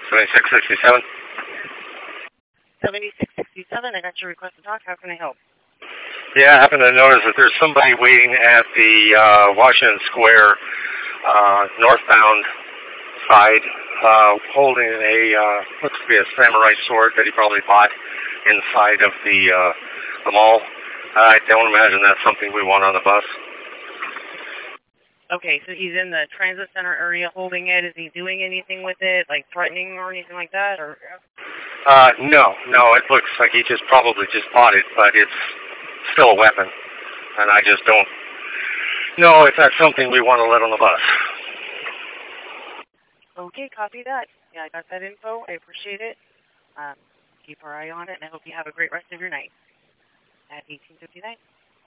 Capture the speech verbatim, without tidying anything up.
seventy-six sixty-seven. seventy-six sixty-seven, I got your request to talk. How can I help? Yeah, I happen to notice that there's somebody waiting at the uh, Washington Square uh, northbound side uh, holding a, uh, looks to be a samurai sword that he probably bought inside of the, uh, the mall. I don't imagine that's something we want on the bus. Okay, so he's in the transit center area holding it. Is he doing anything with it, like threatening or anything like that? Or Uh, no, no, it looks like he just probably just bought it, but it's still a weapon. And I just don't know if that's something we want to let on the bus. Okay, copy that. Yeah, I got that info. I appreciate it. Um, keep our eye on it, and I hope you have a great rest of your night. At eighteen fifty-nine.